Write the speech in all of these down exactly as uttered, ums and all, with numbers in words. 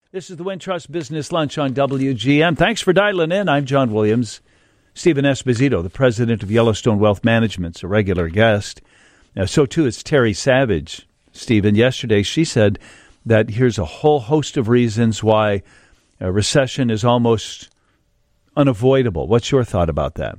This is the Wintrust Business Lunch on W G N. Thanks for dialing in. I'm John Williams. Stephen Esposito, the president of Yellowstone Wealth Management, is a regular guest. Uh, so, too, is Terry Savage. Stephen, yesterday she said that here's a whole host of reasons why a recession is almost unavoidable. What's your thought about that?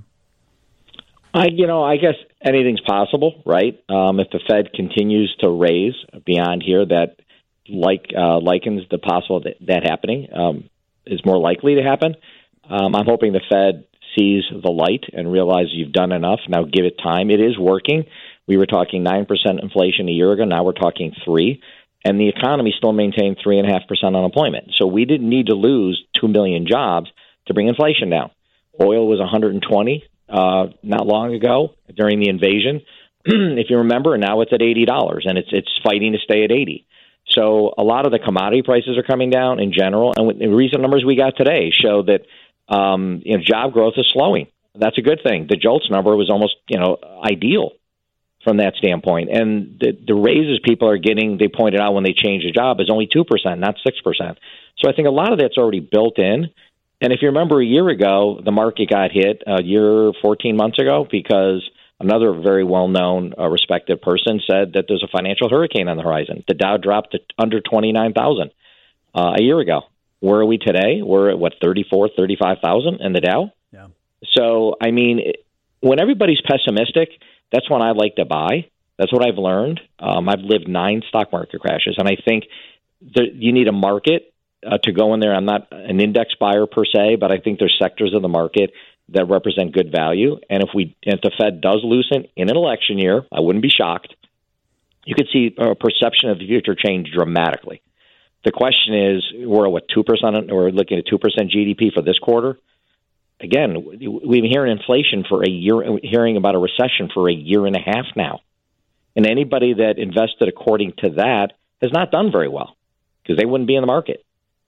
I, you know, I guess anything's possible, right? Um, if the Fed continues to raise beyond here, that like uh, likens the possible that, that happening um, is more likely to happen. Um, I'm hoping the Fed sees the light and realizes you've done enough. Now give it time. It is working. We were talking nine percent inflation a year ago. Now we're talking three. And the economy still maintained three point five percent unemployment. So we didn't need to lose two million jobs to bring inflation down. Oil was one hundred twenty uh, not long ago during the invasion, if you remember, and now it's at eighty dollars, and it's it's fighting to stay at eighty. So a lot of the commodity prices are coming down in general, and the recent numbers we got today show that um, you know, job growth is slowing. That's a good thing. The JOLTS number was almost you know ideal from that standpoint. And the, the raises people are getting, they pointed out when they change a job, is only two percent, not six percent. So I think a lot of that's already built in. And if you remember a year ago, the market got hit a year, fourteen months ago, because another very well-known, uh, respected person said that there's a financial hurricane on the horizon. The Dow dropped to under twenty-nine thousand uh, a year ago. Where are we today? We're at, what, thirty-four, thirty-five thousand in the Dow? Yeah. So, I mean, when everybody's pessimistic, that's when I like to buy. That's what I've learned. Um, I've lived nine stock market crashes, and I think that you need a market uh, to go in there. I'm not an index buyer per se, but I think there's sectors of the market that represent good value. And if we, if the Fed does loosen in an election year, I wouldn't be shocked. You could see a perception of the future change dramatically. The question is, we're at what, two percent? We're looking at two percent G D P for this quarter. Again, we've been hearing inflation for a year, hearing about a recession for a year and a half now. And anybody that invested according to that has not done very well because they wouldn't be in the market.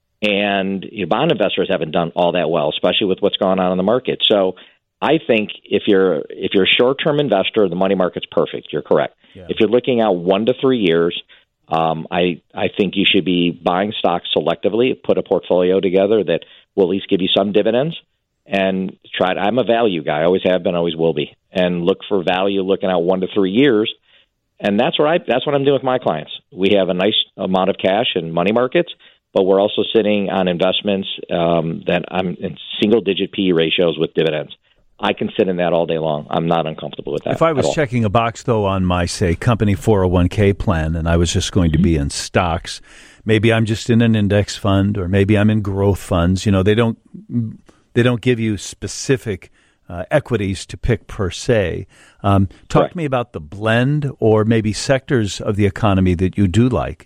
And you know, bond investors haven't done all that well, especially with what's going on in the market. So I think if you're if you're a short-term investor, the money market's perfect. You're correct. Yeah. If you're looking out one to three years, um, I, I think you should be buying stocks selectively, put a portfolio together that will at least give you some dividends. And try. I'm a value guy. I always have been. Always will be. And look for value, looking out one to three years. And that's what I. That's what I'm doing with my clients. We have a nice amount of cash in money markets, but we're also sitting on investments um, that I'm in single-digit P E ratios with dividends. I can sit in that all day long. I'm not uncomfortable with that. If I was checking a box, though, on my, say, company four oh one k plan, and I was just going to be in stocks, maybe I'm just in an index fund, or maybe I'm in growth funds. You know, they don't. They don't give you specific uh, equities to pick per se. Um, talk Correct. to me about the blend or maybe sectors of the economy that you do like.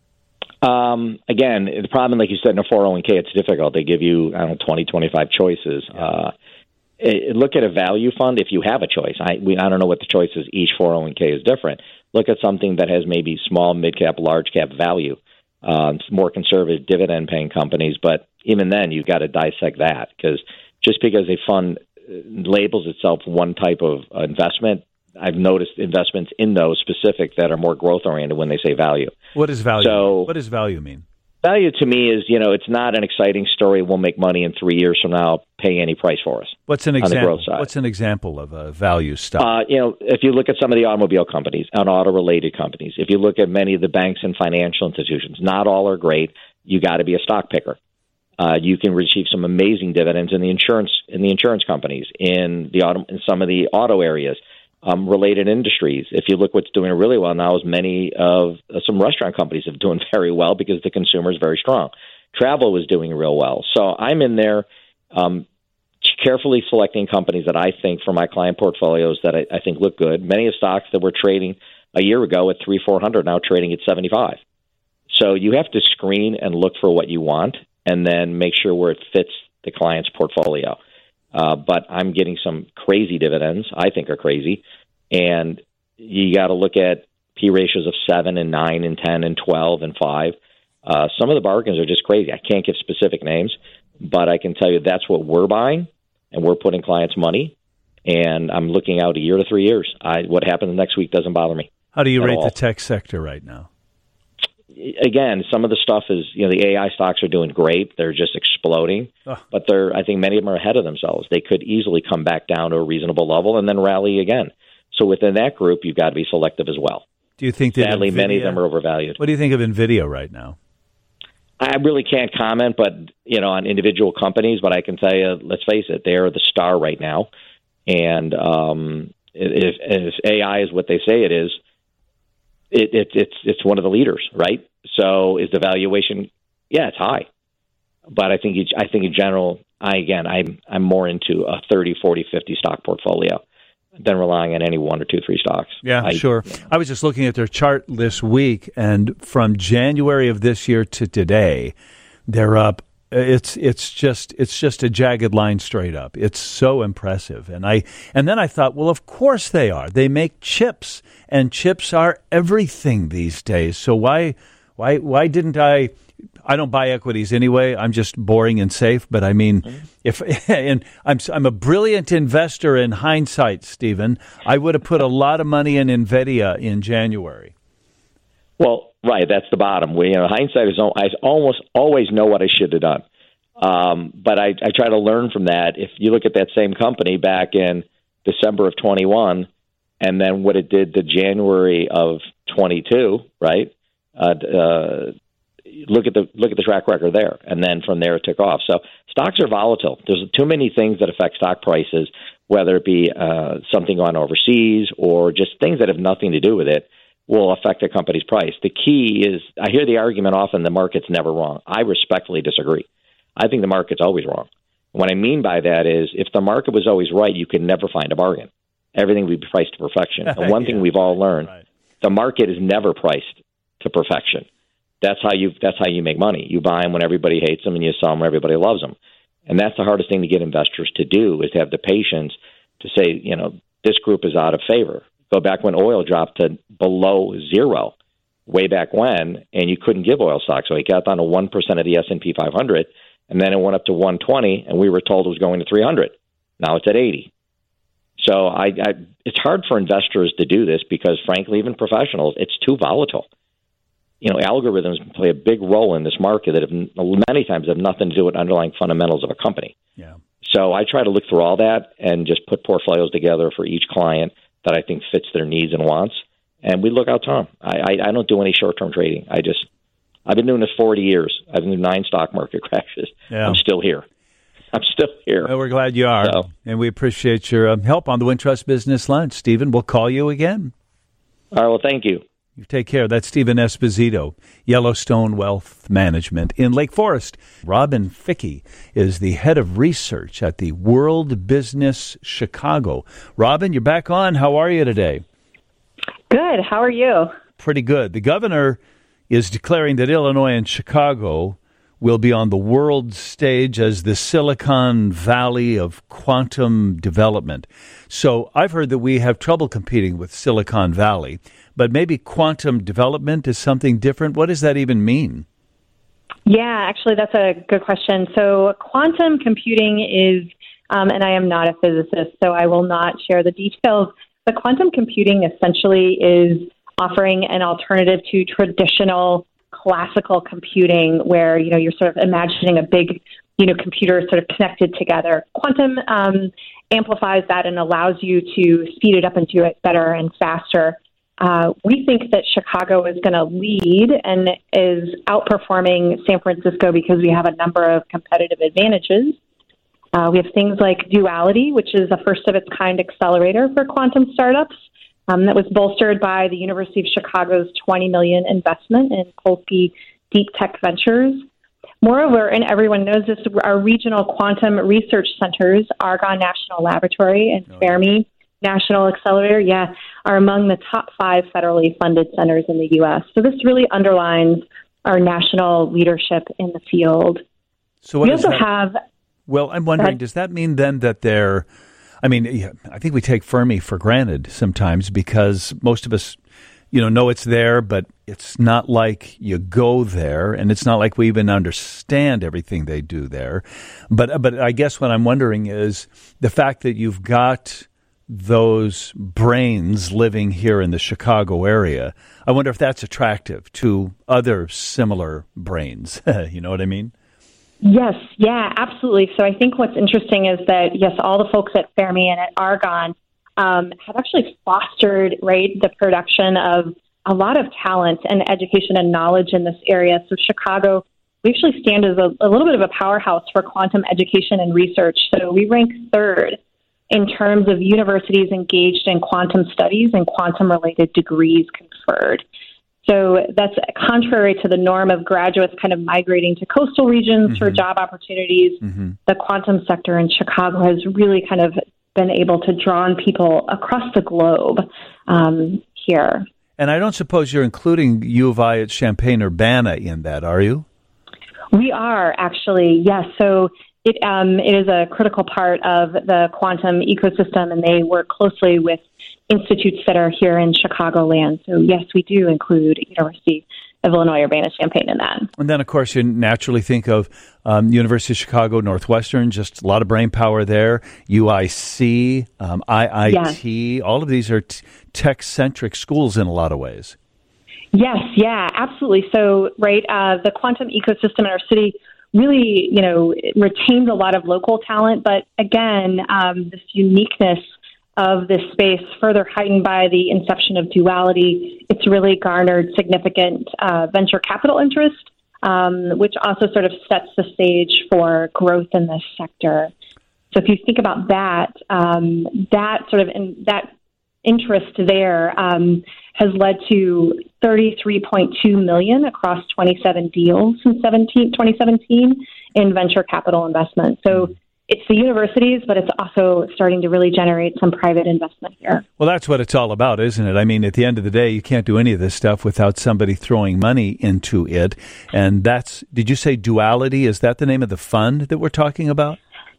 Um, again, the problem, like you said, in a four oh one k, it's difficult. They give you, I don't know, twenty, twenty-five choices. Yeah. Uh, it, look at a value fund if you have a choice. I, we, I don't know what the choice is. Each four oh one k is different. Look at something that has maybe small, mid-cap, large-cap value. Uh, more conservative dividend-paying companies, but even then, you've got to dissect that because just because a fund labels itself one type of investment, I've noticed investments in those specific that are more growth-oriented when they say value. What does value so, mean? What does value mean? Value to me is, you know, it's not an exciting story. We'll make money in three years from now. Pay any price for us. What's an example? On the growth side. What's an example of a value stock? Uh, you know, if you look at some of the automobile companies and auto-related companies, if you look at many of the banks and financial institutions, not all are great. You got to be a stock picker. Uh, you can receive some amazing dividends in the insurance in the insurance companies, in the auto, in some of the auto areas. Um, related industries. If you look what's doing really well now is many of uh, some restaurant companies are doing very well because the consumer is very strong. Travel is doing real well. So I'm in there um, carefully selecting companies that I think for my client portfolios that I, I think look good. Many of stocks that were trading a year ago at three, four hundred now trading at seventy-five. So you have to screen and look for what you want and then make sure where it fits the client's portfolio. Uh, but I'm getting some crazy dividends, I think are crazy. And you got to look at P ratios of seven and nine and ten and twelve and five. Uh, some of the bargains are just crazy. I can't give specific names, but I can tell you that's what we're buying, and we're putting clients' money. And I'm looking out a year to three years. I, what happens next week doesn't bother me. How do you rate all. the tech sector right now? again, some of the stuff is, you know, the A I stocks are doing great. They're just exploding. Oh. But they're, I think many of them are ahead of themselves. They could easily come back down to a reasonable level and then rally again. So within that group, you've got to be selective as well. Do you think that Sadly, NVIDIA, many of them are overvalued. What do you think of NVIDIA right now? I really can't comment, but you know, on individual companies. But I can tell you, let's face it, they are the star right now. And um, if, if A I is what they say it is, it, it, it's it's one of the leaders, right? So is the valuation? Yeah, it's high. But I think I think in general, I again, I'm I'm more into a thirty, forty, fifty stock portfolio than relying on any one or two, three stocks. Yeah, I, sure. You know. I was just looking at their chart this week, and from January of this year to today, they're up. It's it's just it's just a jagged line straight up. It's so impressive. And I and then I thought, well, of course they are. They make chips, and chips are everything these days. So why why why didn't I? I don't buy equities anyway. I'm just boring and safe. But I mean, mm-hmm. if and I'm I'm a brilliant investor in hindsight, Stephen. I would have put a lot of money in NVIDIA in January. Well, right. That's the bottom. We, you know, hindsight is I almost always know what I should have done. Um, but I, I try to learn from that. If you look at that same company back in December of twenty-one, and then what it did to January of twenty-two, right? Uh, uh, look at the look at the track record there, and then from there it took off. So stocks are volatile. There's too many things that affect stock prices, whether it be uh, something on overseas or just things that have nothing to do with it, will affect a company's price. The key is, I hear the argument often, the market's never wrong. I respectfully disagree. I think the market's always wrong. What I mean by that is, if the market was always right, you could never find a bargain. Everything would be priced to perfection. And one yeah, thing we've all learned, right. the market is never priced to perfection. That's how you that's how you make money. You buy them when everybody hates them, and you sell them when everybody loves them. And that's the hardest thing to get investors to do, is to have the patience to say, you know, this group is out of favor. Go back when oil dropped to below zero, way back when, and you couldn't give oil stocks. So it got down to one percent of the S and P five hundred, and then it went up to one twenty, and we were told it was going to three hundred. Now it's at eighty. So I, I, it's hard for investors to do this because, frankly, even professionals, it's too volatile. You know, algorithms play a big role in this market that have many times have nothing to do with underlying fundamentals of a company. Yeah. So I try to look through all that and just put portfolios together for each client that I think fits their needs and wants, and we look out time. I, I, I don't do any short-term trading. I just, I've been doing this forty years. I've been doing nine stock market crashes. Yeah. I'm still here. I'm still here. Well, we're glad you are, so. And we appreciate your uh, help on the Wintrust Business Lunch. Stephen, we'll call you again. All right, well, thank you. You take care. That's Stephen Esposito, Yellowstone Wealth Management in Lake Forest. Robin Fickey is the head of research at the World Business Chicago. Robin, you're back on. How are you today? Good. How are you? Pretty good. The governor is declaring that Illinois and Chicago will be on the world stage as the Silicon Valley of quantum development. So I've heard that we have trouble competing with Silicon Valley, but maybe quantum development is something different. What does that even mean? Yeah, actually, that's a good question. So quantum computing is, um, and I am not a physicist, so I will not share the details, but quantum computing essentially is offering an alternative to traditional classical computing, where, you know, you're sort of imagining a big, you know, computer sort of connected together. Quantum um, amplifies that and allows you to speed it up and do it better and faster. Uh, we think that Chicago is going to lead and is outperforming San Francisco because we have a number of competitive advantages. Uh, we have things like Duality, which is a first-of-its-kind accelerator for quantum startups. Um, that was bolstered by the University of Chicago's twenty million dollars investment in Polsky Deep Tech Ventures. Moreover, and everyone knows this, our regional quantum research centers, Argonne National Laboratory and oh, Fermi National Accelerator, yeah, are among the top five federally funded centers in the U S. So this really underlines our national leadership in the field. So what we also that, have... Well, I'm wondering, does that mean then that they're... I mean, I think we take Fermi for granted sometimes because most of us, you know, know it's there, but it's not like you go there, and it's not like we even understand everything they do there. But but I guess what I'm wondering is the fact that you've got those brains living here in the Chicago area. I wonder if that's attractive to other similar brains. You know what I mean? Yes, yeah, absolutely. So I think what's interesting is that, yes, all the folks at Fermi and at Argonne um, have actually fostered, right, the production of a lot of talent and education and knowledge in this area. So Chicago, we actually stand as a, a little bit of a powerhouse for quantum education and research. So we rank third in terms of universities engaged in quantum studies and quantum-related degrees conferred. So that's contrary to the norm of graduates kind of migrating to coastal regions mm-hmm. for job opportunities. Mm-hmm. The quantum sector in Chicago has really kind of been able to draw on people across the globe um, here. And I don't suppose you're including U of I at Champaign-Urbana in that, are you? We are, actually, yes. So it, um, it is a critical part of the quantum ecosystem, and they work closely with institutes that are here in Chicagoland. So, yes, we do include University of Illinois Urbana-Champaign in that. And then, of course, you naturally think of um, University of Chicago, Northwestern, just a lot of brain power there, U I C, um, I I T, yes. All of these are t- tech-centric schools in a lot of ways. Yes, yeah, absolutely. So, right, uh, the quantum ecosystem in our city really, you know, retains a lot of local talent, but again, um, this uniqueness of this space, further heightened by the inception of Duality, it's really garnered significant uh, venture capital interest, um, which also sort of sets the stage for growth in this sector. So if you think about that, um, that sort of in, that interest there um, has led to thirty-three point two million dollars across twenty-seven deals since twenty seventeen in venture capital investment. So it's the universities, but it's also starting to really generate some private investment here. Well, that's what it's all about, isn't it? I mean, at the end of the day, you can't do any of this stuff without somebody throwing money into it. And that's, did you say Duality? Is that the name of the fund that we're talking about?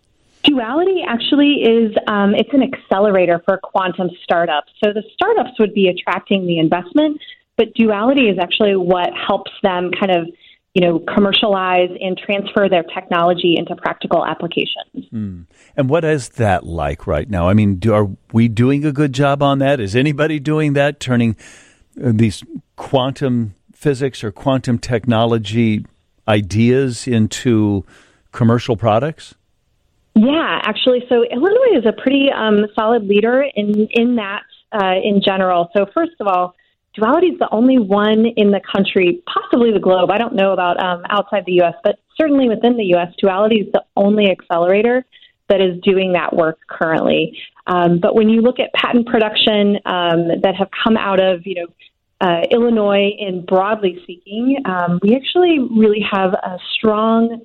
Duality actually is, um, it's an accelerator for quantum startups. So the startups would be attracting the investment, but Duality is actually what helps them kind of, you know, commercialize and transfer their technology into practical applications. Mm. And what is that like right now? I mean, do, are we doing a good job on that? Is anybody doing that, turning uh, these quantum physics or quantum technology ideas into commercial products? Yeah, actually. So Illinois is a pretty um, solid leader in, in that uh, in general. So first of all, Duality is the only one in the country, possibly the globe. I don't know about um, outside the U S, but certainly within the U S, Duality is the only accelerator that is doing that work currently. Um, but when you look at patent production um, that have come out of, you know, uh, Illinois, in broadly speaking, um, we actually really have a strong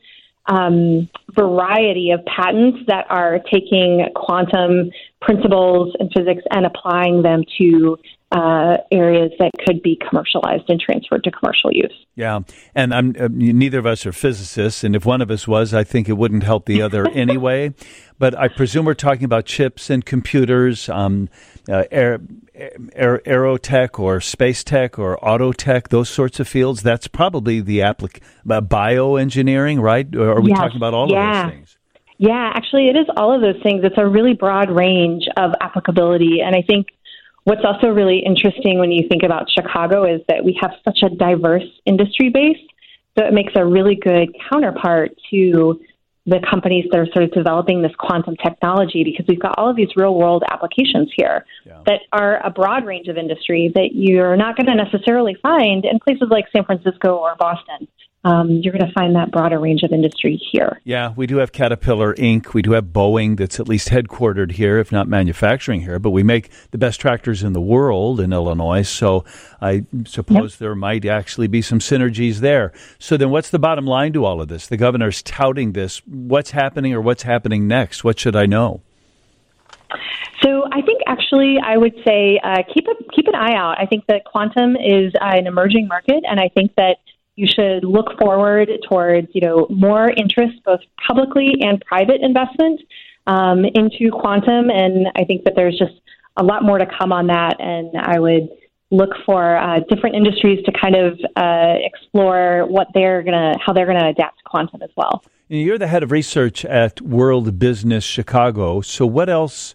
um, variety of patents that are taking quantum principles and physics and applying them to Uh, areas that could be commercialized and transferred to commercial use. Yeah, and I'm, uh, neither of us are physicists, and if one of us was, I think it wouldn't help the other anyway. But I presume we're talking about chips and computers, um, uh, aer, aer, aerotech or space tech or auto tech, those sorts of fields. That's probably the applic- uh, bioengineering, right? Or are we yes. talking about all yeah. of those things? Yeah, actually, it is all of those things. It's a really broad range of applicability, and I think what's also really interesting when you think about Chicago is that we have such a diverse industry base, so it makes a really good counterpart to the companies that are sort of developing this quantum technology, because we've got all of these real-world applications here yeah. that are a broad range of industry that you're not going to necessarily find in places like San Francisco or Boston. Um, you're going to find that broader range of industry here. Yeah, we do have Caterpillar Incorporated. We do have Boeing that's at least headquartered here, if not manufacturing here. But we make the best tractors in the world in Illinois, so I suppose yep. there might actually be some synergies there. So then what's the bottom line to all of this? The governor's touting this. What's happening or what's happening next? What should I know? So I think actually I would say uh, keep a, keep an eye out. I think that quantum is uh, an emerging market, and I think that you should look forward towards, you know, more interest, both publicly and private investment um, into quantum. And I think that there's just a lot more to come on that. And I would look for uh, different industries to kind of uh, explore what they're going to, how they're going to adapt to quantum as well. You're the head of research at World Business Chicago. So what else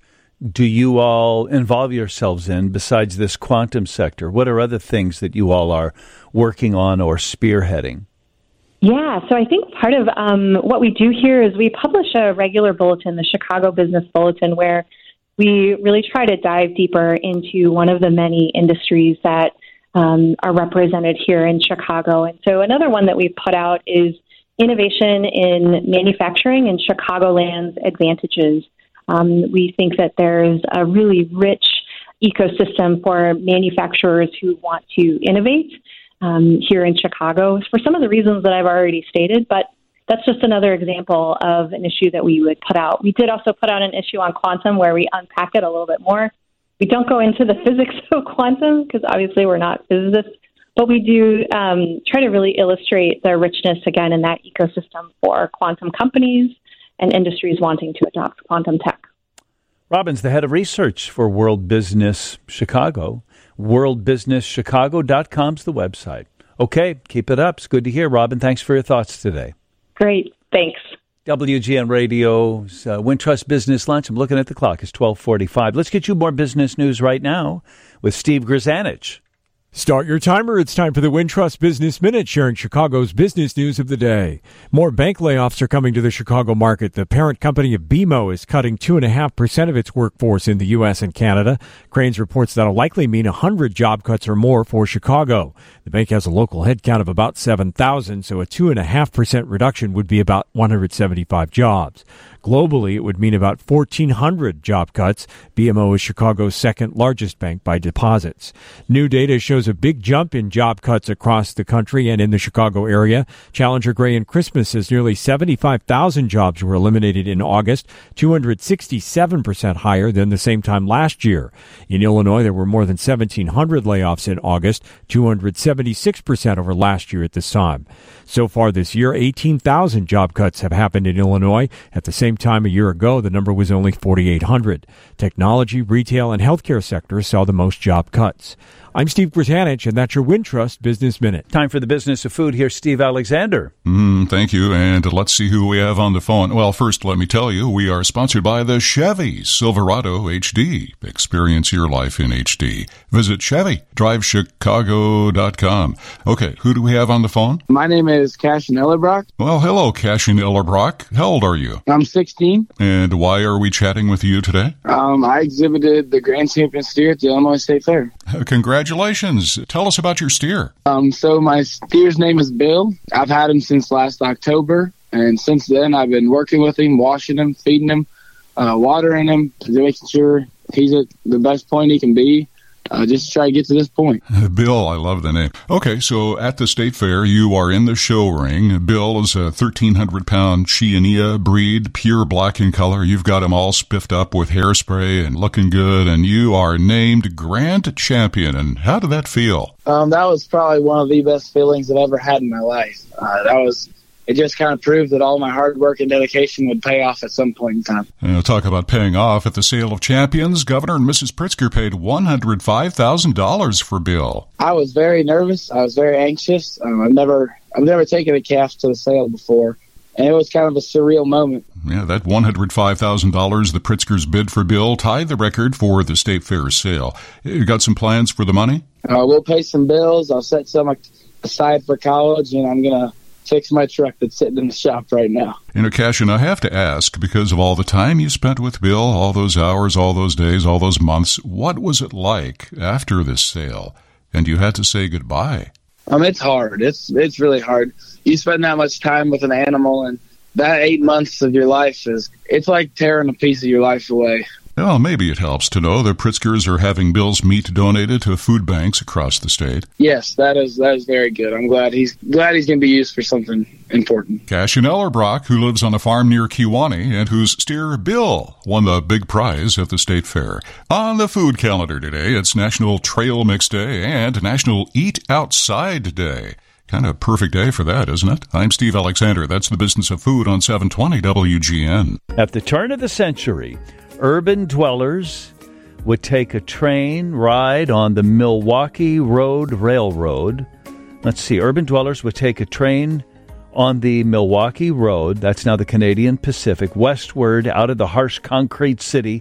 do you all involve yourselves in besides this quantum sector? What are other things that you all are working on or spearheading? Yeah, so I think part of um, what we do here is we publish a regular bulletin, the Chicago Business Bulletin, where we really try to dive deeper into one of the many industries that um, are represented here in Chicago. And so another one that we put out is Innovation in Manufacturing and Chicagoland's Advantages. Um, we think that there's a really rich ecosystem for manufacturers who want to innovate um, here in Chicago for some of the reasons that I've already stated, but that's just another example of an issue that we would put out. We did also put out an issue on quantum where we unpack it a little bit more. We don't go into the physics of quantum because obviously we're not physicists, but we do um, try to really illustrate the richness, again, in that ecosystem for quantum companies and industries wanting to adopt quantum tech. Robin's the head of research for World Business Chicago. world business chicago dot com's the website. Okay, keep it up. It's good to hear. Robin, thanks for your thoughts today. Great. Thanks. W G N Radio's uh, Wintrust Business Lunch. I'm looking at the clock. It's twelve forty-five. Let's get you more business news right now with Steve Grzanich. Start your timer. It's time for the Wintrust Business Minute, sharing Chicago's business news of the day. More bank layoffs are coming to the Chicago market. The parent company of B M O is cutting two point five percent of its workforce in the U S and Canada. Cranes reports that'll likely mean one hundred job cuts or more for Chicago. The bank has a local headcount of about seven thousand, so a two point five percent reduction would be about one hundred seventy-five jobs. Globally, it would mean about fourteen hundred job cuts. B M O is Chicago's second largest bank by deposits. New data shows a big jump in job cuts across the country and in the Chicago area. Challenger Gray and Christmas says nearly seventy-five thousand jobs were eliminated in August, two hundred sixty-seven percent higher than the same time last year. In Illinois, there were more than seventeen hundred layoffs in August, two hundred seventy-six percent over last year at this time. So far this year, eighteen thousand job cuts have happened in Illinois. At the same time a year ago, the number was only forty-eight hundred. Technology, retail, and healthcare sectors saw the most job cuts. I'm Steve Grzanich, and that's your Wintrust Business Minute. Time for the business of food. Here's Steve Alexander. Mm, thank you, and let's see who we have on the phone. Well, first, let me tell you, we are sponsored by the Chevy Silverado H D. Experience your life in H D. Visit Chevy Drive Chicago dot com. Okay, who do we have on the phone? My name is Cashin Ellerbrock. Well, hello, Cashin Ellerbrock. How old are you? I'm sixteen. And why are we chatting with you today? Um, I exhibited the Grand Champion steer at the Illinois State Fair. Uh, congratulations. Tell us about your steer. Um, so my steer's name is Bill. I've had him since last October, and since then I've been working with him, washing him, feeding him, uh, watering him, making sure he's at the best point he can be. Uh, just try to get to this point. Bill, I love the name. Okay, so at the State Fair, you are in the show ring. Bill is a thirteen hundred pound Chiania breed, pure black in color. You've got him all spiffed up with hairspray and looking good, and you are named Grand Champion. And how did that feel? Um, that was probably one of the best feelings I've ever had in my life. Uh, that was... It just kind of proved that all my hard work and dedication would pay off at some point in time. Uh, talk about paying off. At the Sale of Champions, Governor and Missus Pritzker paid one hundred five thousand dollars for Bill. I was very nervous. I was very anxious. Um, I've never I've never taken a calf to the sale before, and it was kind of a surreal moment. Yeah, that one hundred five thousand dollars the Pritzkers bid for Bill tied the record for the State Fair sale. You got some plans for the money? Uh, we'll pay some bills. I'll set some aside for college, and I'm going to fix my truck that's sitting in the shop right now. You know, Cashin, I have to ask, because of all the time you spent with Bill, all those hours, all those days, all those months, what was it like after this sale? And you had to say goodbye. Um, it's hard. It's it's really hard. You spend that much time with an animal, and that eight months of your life is, it's like tearing a piece of your life away. Well, maybe it helps to know the Pritzkers are having Bill's meat donated to food banks across the state. Yes, that is that is very good. I'm glad he's glad he's going to be used for something important. Cashin Ellerbrock, who lives on a farm near Kewanee and whose steer Bill won the big prize at the State Fair. On the food calendar today, it's National Trail Mix Day and National Eat Outside Day. Kind of a perfect day for that, isn't it? I'm Steve Alexander. That's the Business of Food on seven twenty W G N. At the turn of the century, urban dwellers would take a train ride on the Milwaukee Road Railroad. Let's see, urban dwellers would take a train on the Milwaukee Road, that's now the Canadian Pacific, westward out of the harsh concrete city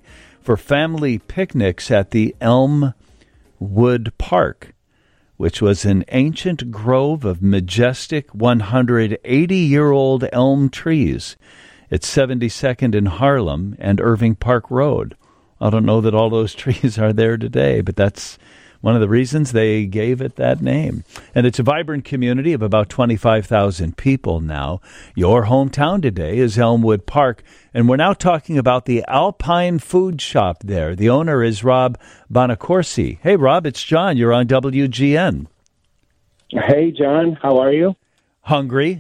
for family picnics at the Elmwood Park, which was an ancient grove of majestic one hundred eighty-year-old elm trees. It's seventy-second in Harlem and Irving Park Road. I don't know that all those trees are there today, but that's one of the reasons they gave it that name. And it's a vibrant community of about twenty-five thousand people now. Your hometown today is Elmwood Park, and we're now talking about the Alpine Food Shop there. The owner is Rob Bonacorsi. Hey, Rob, it's John. You're on W G N. Hey, John. How are you? Hungry?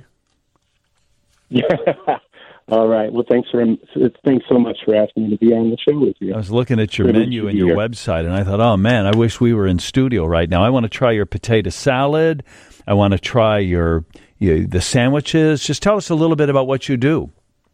Yeah. All right. Well, thanks for thanks so much for asking me to be on the show with you. I was looking at your Good menu and your here. website, and I thought, oh, man, I wish we were in studio right now. I want to try your potato salad. I want to try your, your the sandwiches. Just tell us a little bit about what you do.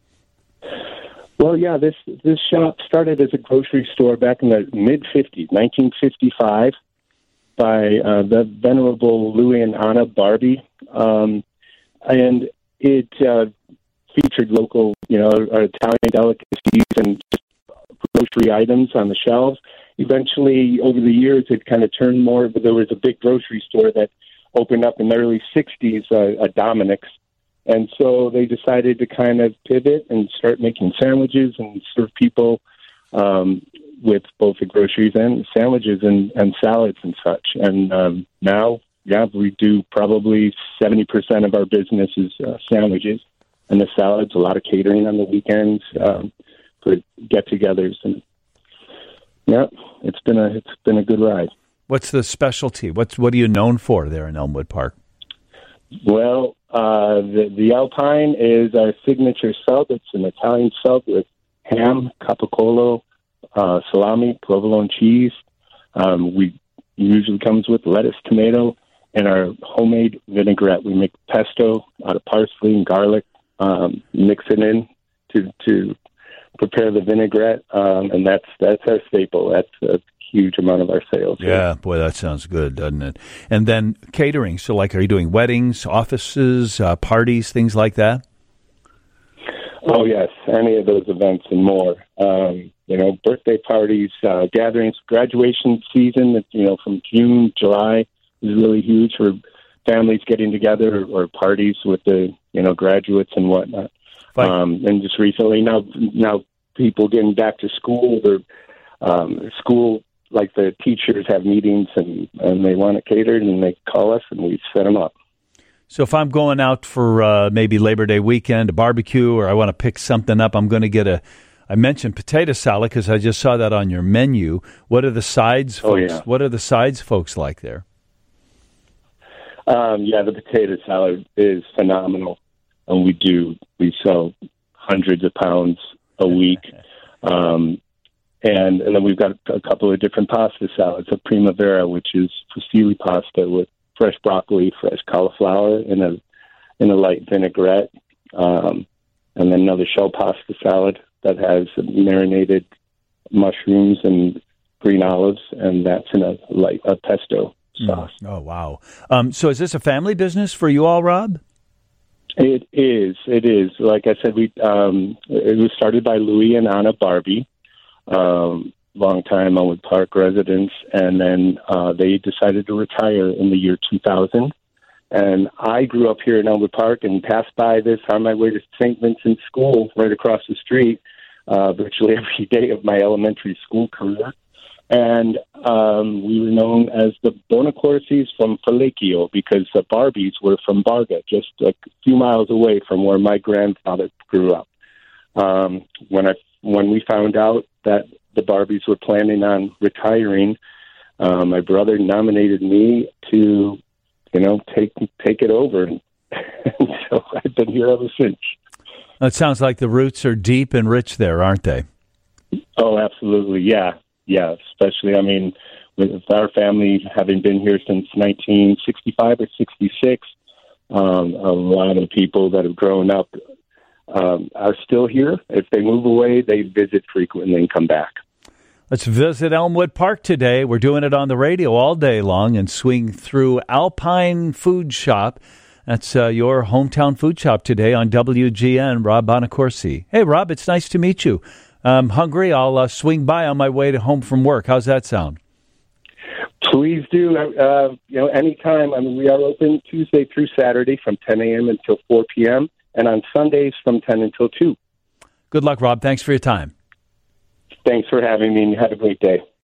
Well, yeah, this this shop started as a grocery store back in the mid-fifties, nineteen fifty-five, by uh, the venerable Louis and Anna Barbie. Um, and it uh, featured local, you know, Italian delicacies and grocery items on the shelves. Eventually, over the years, it kind of turned more, but there was a big grocery store that opened up in the early sixties, uh, a Dominick's. And so they decided to kind of pivot and start making sandwiches and serve people um, with both the groceries and sandwiches and, and salads and such. And um, now, yeah, we do probably seventy percent of our business is uh, sandwiches and the salads, a lot of catering on the weekends um, for get-togethers. And, yeah, it's been a it's been a good ride. What's the specialty? What's What are you known for there in Elmwood Park? Well, uh, the, the Alpine is our signature sub. It's an Italian sub with ham, capicola, uh, salami, provolone cheese. Um, we usually comes with lettuce, tomato, and our homemade vinaigrette. We make pesto out of parsley and garlic, um, mix it in to to prepare the vinaigrette, um, and that's that's our staple. That's a huge amount of our sales. Yeah, boy, that sounds good, doesn't it? And then catering. So, like, are you doing weddings, offices, uh, parties, things like that? Oh, yes, any of those events and more. Um, you know, birthday parties, uh, gatherings, graduation season, you know, from June, July is really huge for families getting together or, or parties with the, you know, graduates and whatnot. Um, and just recently, now, now people getting back to school, they're, um, school, like the teachers have meetings and, and they want it catered and they call us and we set them up. So if I'm going out for uh, maybe Labor Day weekend, a barbecue, or I want to pick something up, I'm going to get a, I mentioned potato salad because I just saw that on your menu. What are the sides, folks? Oh, yeah. What are the sides folks like there? Um, yeah, the potato salad is phenomenal. And we do, we sell hundreds of pounds a week. Um, and, and then we've got a couple of different pasta salads, a primavera, which is fusilli pasta with fresh broccoli, fresh cauliflower in a in a light vinaigrette, um, and then another shell pasta salad that has marinated mushrooms and green olives, and that's in a light a pesto sauce. Mm. Oh, wow. Um, so is this a family business for you all, Rob? It is. It is. Like I said, we um, it was started by Louis and Anna Barbie. Um, long-time Elmwood Park residents, and then uh, they decided to retire in the year two thousand. And I grew up here in Elmwood Park and passed by this on my way to Saint Vincent's School right across the street uh, virtually every day of my elementary school career. And um, we were known as the Bonacorsis from Falecchio because the Barbies were from Barga, just a few miles away from where my grandfather grew up. Um, when I when we found out that the Barbies were planning on retiring, um, my brother nominated me to, you know, take take it over. And so I've been here ever since. It sounds like the roots are deep and rich there, aren't they? Oh, absolutely. Yeah. Yeah. Especially, I mean, with our family having been here since nineteen sixty-five or sixty-six, um, a lot of people that have grown up Um, are still here. If they move away, they visit frequently and come back. Let's visit Elmwood Park today. We're doing it on the radio all day long and swing through Alpine Food Shop. That's uh, your hometown food shop today on W G N. Rob Bonacorsi. Hey, Rob, it's nice to meet you. I'm hungry. I'll uh, swing by on my way to home from work. How's that sound? Please do. Uh, you know, anytime. I mean, we are open Tuesday through Saturday from ten a.m. until four p.m. and on Sundays from ten until two. Good luck, Rob. Thanks for your time. Thanks for having me, and have a great day.